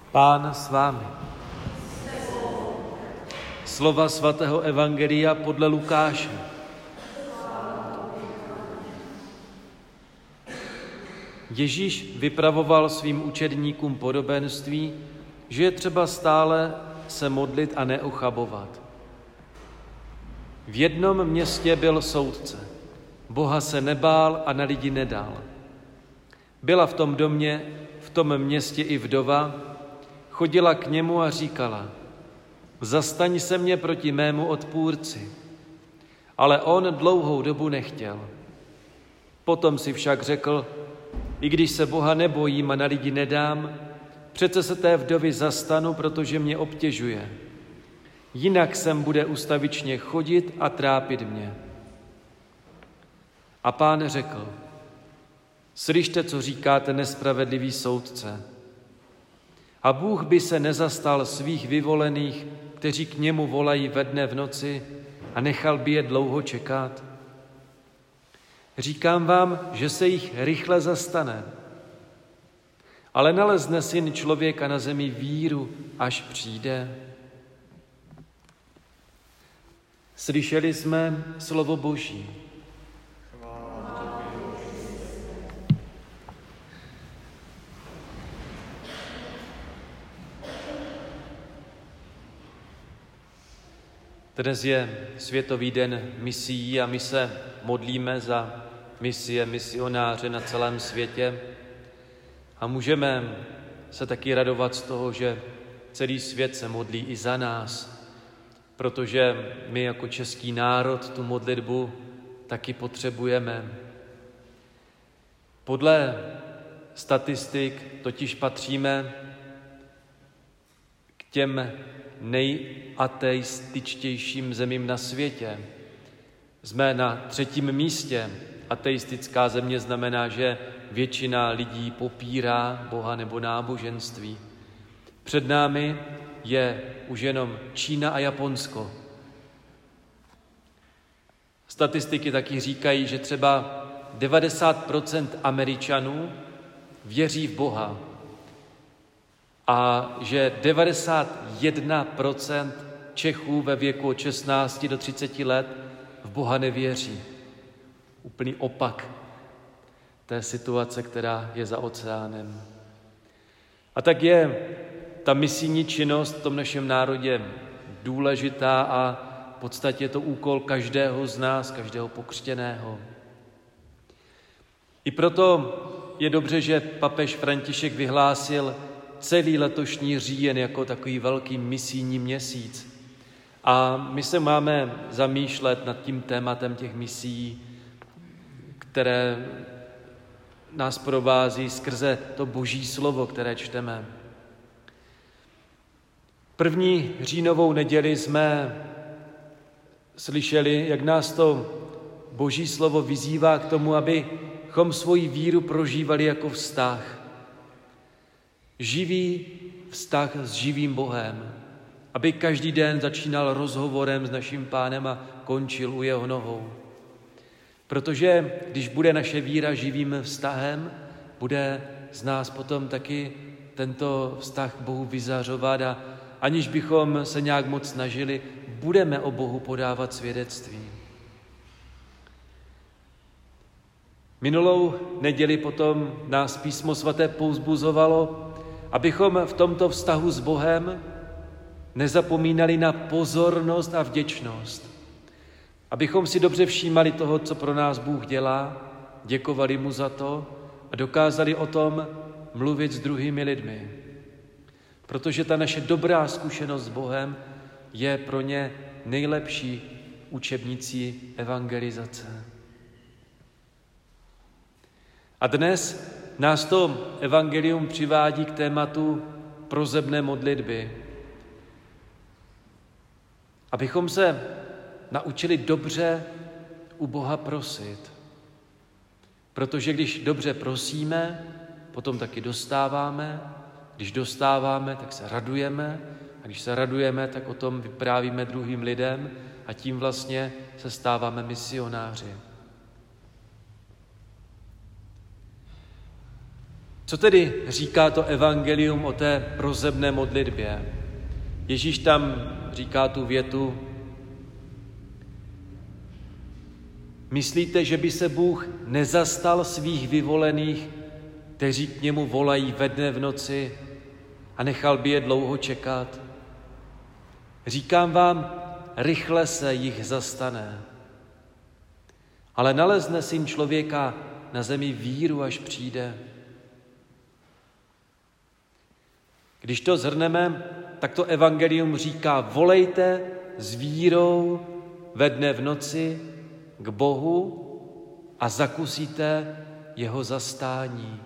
Pán s vámi. Slova svatého evangelia podle Lukáše. Ježíš vypravoval svým učedníkům podobenství, že je třeba stále se modlit a neochabovat. V jednom městě byl soudce. Boha se nebál a na lidi nedal. Byla v tom domě, v tom městě i vdova, chodila k němu a říkala: zastaň se mě proti mému odpůrci. Ale on dlouhou dobu nechtěl. Potom si však řekl: i když se Boha nebojím a na lidi nedám, přece se té vdovy zastanu, protože mě obtěžuje. Jinak sem bude ustavičně chodit a trápit mě. A Pán řekl: slyšte, co říkáte, nespravedlivý soudce. A Bůh by se nezastal svých vyvolených, kteří k němu volají ve dne v noci, a nechal by je dlouho čekat? Říkám vám, že se jich rychle zastane. Ale nalezne Syn člověka na zemi víru, až přijde? Slyšeli jsme slovo Boží. Dnes je Světový den misií a my se modlíme za misionáře na celém světě a můžeme se taky radovat z toho, že celý svět se modlí i za nás, protože my jako český národ tu modlitbu taky potřebujeme. Podle statistik totiž patříme k těm nejateističtějším zemím na světě. Jsme na 3. místě. Ateistická země znamená, že většina lidí popírá Boha nebo náboženství. Před námi je už jenom Čína a Japonsko. Statistiky taky říkají, že třeba 90% Američanů věří v Boha a že 91% Čechů ve věku od 16 do 30 let v Boha nevěří. Úplný opak té situace, která je za oceánem. A tak je ta misijní činnost v tom našem národě důležitá a v podstatě je to úkol každého z nás, každého pokřtěného. I proto je dobře, že papež František vyhlásil celý letošní říjen jako takový velký misijní měsíc. A my se máme zamýšlet nad tím tématem těch misií, které nás provází skrze to Boží slovo, které čteme. První říjnovou neděli jsme slyšeli, jak nás to Boží slovo vyzývá k tomu, abychom svoji víru prožívali jako vztah. Živý vztah s živým Bohem. Aby každý den začínal rozhovorem s naším Pánem a končil u jeho nohou. Protože když bude naše víra živým vztahem, bude z nás potom taky tento vztah k Bohu vyzařovat a aniž bychom se nějak moc snažili, budeme o Bohu podávat svědectví. Minulou neděli potom nás Písmo svaté povzbuzovalo, abychom v tomto vztahu s Bohem nezapomínali na pozornost a vděčnost. Abychom si dobře všímali toho, co pro nás Bůh dělá, děkovali mu za to a dokázali o tom mluvit s druhými lidmi. Protože ta naše dobrá zkušenost s Bohem je pro ně nejlepší učebnicí evangelizace. A dnes nás to evangelium přivádí k tématu prosebné modlitby. Abychom se naučili dobře u Boha prosit. Protože když dobře prosíme, potom taky dostáváme. Když dostáváme, tak se radujeme. A když se radujeme, tak o tom vyprávíme druhým lidem a tím vlastně se stáváme misionáři. Co tedy říká to evangelium o té prosebné modlitbě? Ježíš tam říká tu větu: myslíte, že by se Bůh nezastal svých vyvolených, kteří k němu volají ve dne v noci, a nechal by je dlouho čekat? Říkám vám, rychle se jich zastane. Ale nalezne syn člověka na zemi víru, až přijde? Když to shrneme, tak to evangelium říká: volejte s vírou ve dne v noci k Bohu a zakusíte jeho zastání.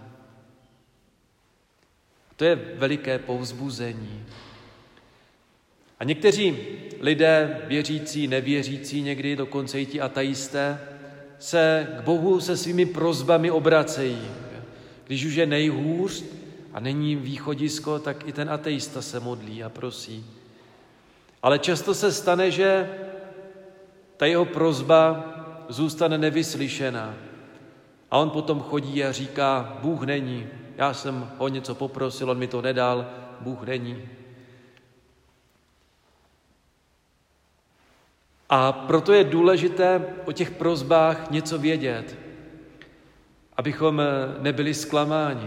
To je veliké povzbuzení. A někteří lidé, věřící, nevěřící, někdy dokonce i ti ateisté, se k Bohu se svými prosbami obracejí. Když už je nejhůř a není východisko, tak i ten ateista se modlí a prosí. Ale často se stane, že ta jeho prosba zůstane nevyslyšená. A on potom chodí a říká: Bůh není. Já jsem ho něco poprosil, on mi to nedal, Bůh není. A proto je důležité o těch prosbách něco vědět, abychom nebyli zklamáni.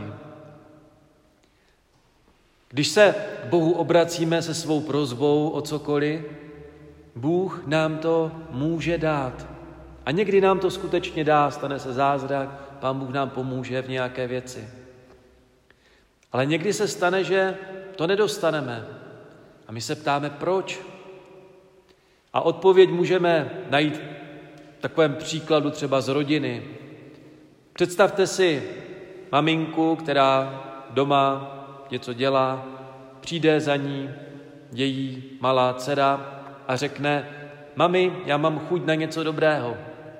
Když se k Bohu obracíme se svou prosbou o cokoliv, Bůh nám to může dát. A někdy nám to skutečně dá, stane se zázrak, Pán Bůh nám pomůže v nějaké věci. Ale někdy se stane, že to nedostaneme. A my se ptáme, proč? A odpověď můžeme najít v takovém příkladu třeba z rodiny. Představte si maminku, která doma něco dělá, přijde za ní její malá dcera a řekne: mami, já mám chuť na něco dobrého.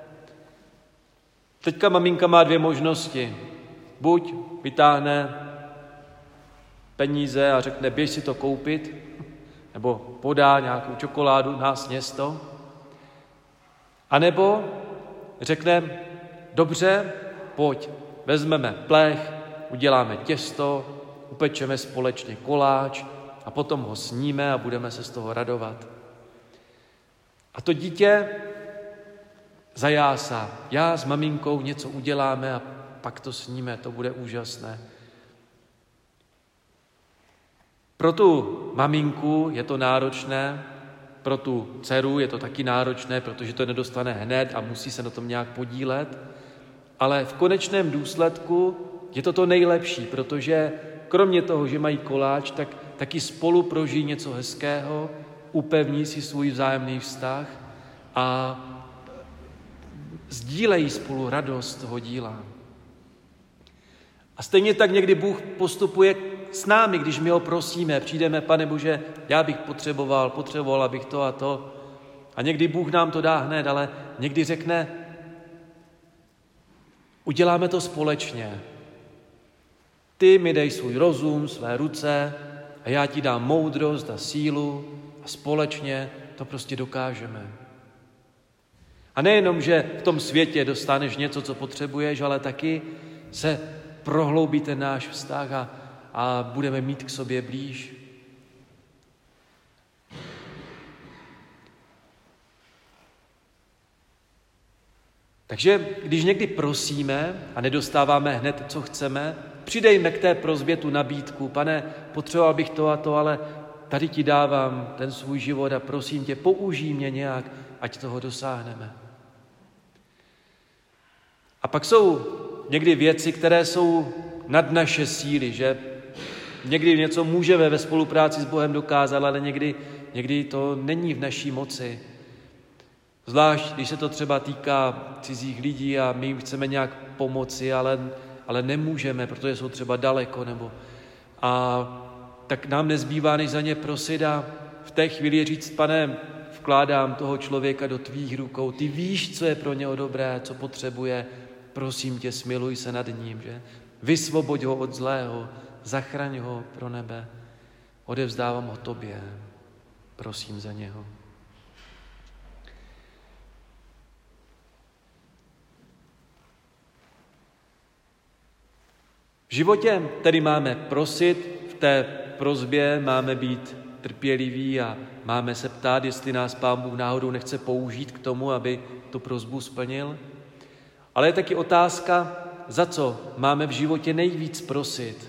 Teďka maminka má dvě možnosti. Buď vytáhne peníze a řekne: běž si to koupit, nebo podá nějakou čokoládu na sněsto. A nebo řekne: dobře, pojď, vezmeme plech, uděláme těsto, upečeme společně koláč a potom ho sníme a budeme se z toho radovat. A to dítě zajásá: já s maminkou něco uděláme a pak to sníme, to bude úžasné. Pro tu maminku je to náročné, pro tu dceru je to taky náročné, protože to nedostane hned a musí se na tom nějak podílet. Ale v konečném důsledku je to nejlepší, protože kromě toho, že mají koláč, tak taky spolu prožijí něco hezkého, upevní si svůj vzájemný vztah a sdílejí spolu radost toho díla. A stejně tak někdy Bůh postupuje s námi, když my ho prosíme, přijdeme: Pane Bože, já bych potřeboval bych to a to. A někdy Bůh nám to dá hned, ale někdy řekne: uděláme to společně. Ty mi dej svůj rozum, své ruce a já ti dám moudrost a sílu a společně to prostě dokážeme. A nejenom, že v tom světě dostaneš něco, co potřebuješ, ale taky se prohloubí ten náš vztah a budeme mít k sobě blíž. Takže když někdy prosíme a nedostáváme hned, co chceme, přidejme k té prosbě tu nabídku: Pane, potřeboval bych to a to, ale tady ti dávám ten svůj život a prosím tě, použij mě nějak, ať toho dosáhneme. A pak jsou někdy věci, které jsou nad naše síly, že někdy něco můžeme ve spolupráci s Bohem dokázat, ale někdy to není v naší moci. Zvlášť, když se to třeba týká cizích lidí a my jim chceme nějak pomoci, ale nemůžeme, protože jsou třeba daleko, tak nám nezbývá, než za ně prosit a v té chvíli říct: Pane, vkládám toho člověka do tvých rukou, ty víš, co je pro něho dobré, co potřebuje, prosím tě, smiluj se nad ním, že? Vysvoboď ho od zlého, zachraň ho pro nebe, odevzdávám ho tobě, prosím za něho. V životě tedy máme prosit, v té prosbě máme být trpěliví a máme se ptát, jestli nás Pán Bůh náhodou nechce použít k tomu, aby tu prosbu splnil. Ale je taky otázka, za co máme v životě nejvíc prosit.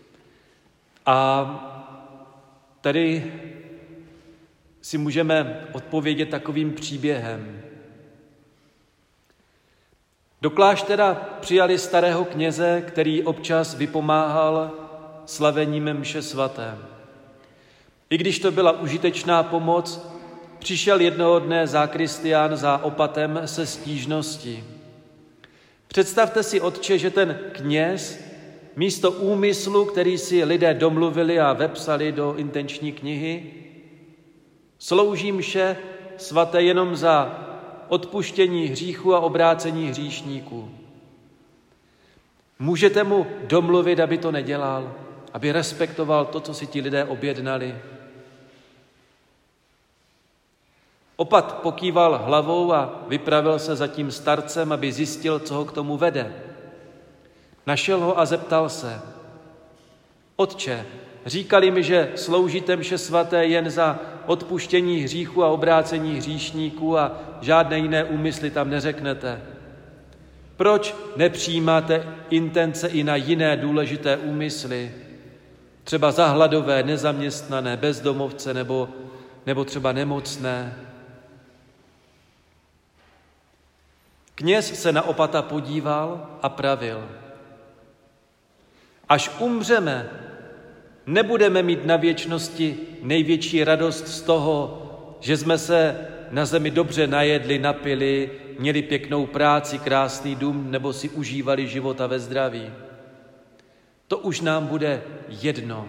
A tady si můžeme odpovědět takovým příběhem. Do kláštera přijali starého kněze, který občas vypomáhal slavením mše svaté. I když to byla užitečná pomoc, přišel jednoho dne zákristián za opatem se stížností. Představte si, otče, že ten kněz místo úmyslu, který si lidé domluvili a vepsali do intenční knihy, slouží mše svaté jenom za odpuštění hříchu a obrácení hříšníků. Můžete mu domluvit, aby to nedělal, aby respektoval to, co si ti lidé objednali. Opat pokýval hlavou a vypravil se za tím starcem, aby zjistil, co ho k tomu vede. Našel ho a zeptal se: Otče, říkali mi, že sloužíte mše svaté jen za odpuštění hříchu a obrácení hříšníků a žádné jiné úmysly tam neřeknete. Proč nepřijímáte intence i na jiné důležité úmysly? Třeba za hladové, nezaměstnané, bezdomovce nebo třeba nemocné. Kněz se na opata podíval a pravil: Až umřeme, nebudeme mít na věčnosti největší radost z toho, že jsme se na zemi dobře najedli, napili, měli pěknou práci, krásný dům nebo si užívali života ve zdraví. To už nám bude jedno.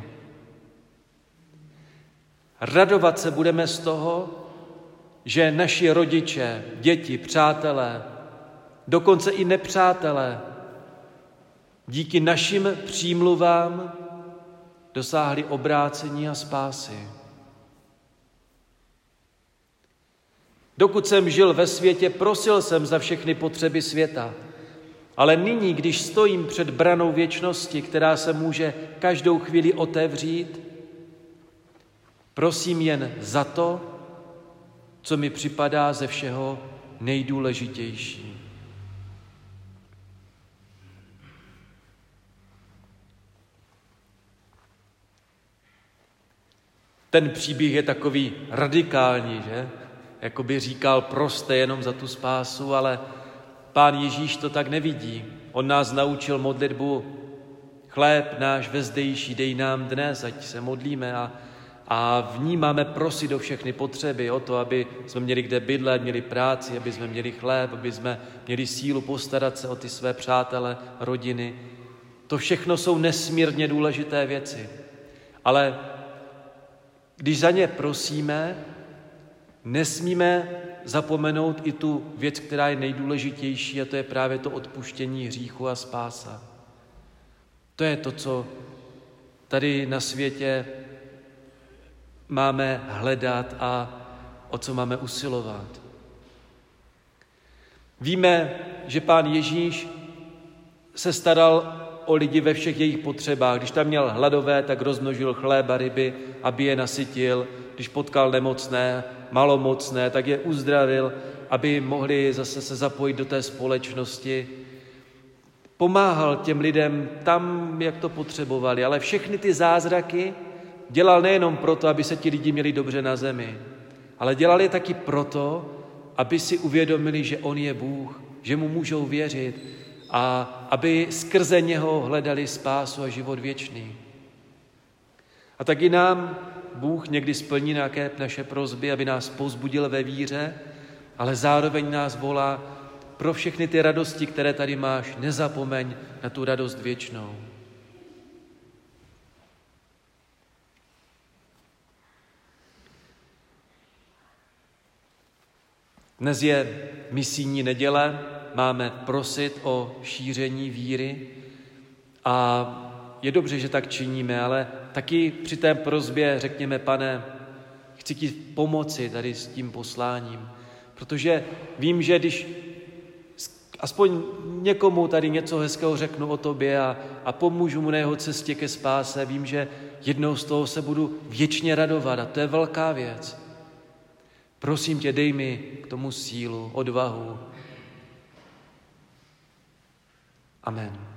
Radovat se budeme z toho, že naši rodiče, děti, přátelé, dokonce i nepřátelé, díky našim přímluvám dosáhli obrácení a spásy. Dokud jsem žil ve světě, prosil jsem za všechny potřeby světa. Ale nyní, když stojím před branou věčnosti, která se může každou chvíli otevřít, prosím jen za to, co mi připadá ze všeho nejdůležitější. Ten příběh je takový radikální, že? Jakoby říkal, proste jenom za tu spásu, ale Pán Ježíš to tak nevidí. On nás naučil modlitbu: chléb náš vezdejší dej nám dnes, ať se modlíme a v ní máme prosit o všechny potřeby, o to, aby jsme měli kde bydlet, měli práci, aby jsme měli chléb, aby jsme měli sílu postarat se o ty své přátele, rodiny. To všechno jsou nesmírně důležité věci. Ale když za ně prosíme, nesmíme zapomenout i tu věc, která je nejdůležitější, a to je právě to odpuštění hříchu a spása. To je to, co tady na světě máme hledat a o co máme usilovat. Víme, že Pán Ježíš se staral o lidi ve všech jejich potřebách. Když tam měl hladové, tak rozmnožil chléb a ryby, aby je nasytil. Když potkal nemocné, malomocné, tak je uzdravil, aby mohli zase se zapojit do té společnosti. Pomáhal těm lidem tam, jak to potřebovali, ale všechny ty zázraky dělal nejenom proto, aby se ti lidi měli dobře na zemi, ale dělal je taky proto, aby si uvědomili, že on je Bůh, že mu můžou věřit a aby skrze něho hledali spásu a život věčný. A taky nám Bůh někdy splní nějaké naše prosby, aby nás povzbudil ve víře, ale zároveň nás volá: pro všechny ty radosti, které tady máš, nezapomeň na tu radost věčnou. Dnes je misijní neděle, máme prosit o šíření víry a je dobře, že tak činíme, ale taky při té prosbě řekněme: Pane, chci ti pomoci tady s tím posláním, protože vím, že když aspoň někomu tady něco hezkého řeknu o tobě a pomůžu mu na jeho cestě ke spáse. Vím, že jednou z toho se budu věčně radovat a to je velká věc. Prosím tě, dej mi k tomu sílu, odvahu. Amen.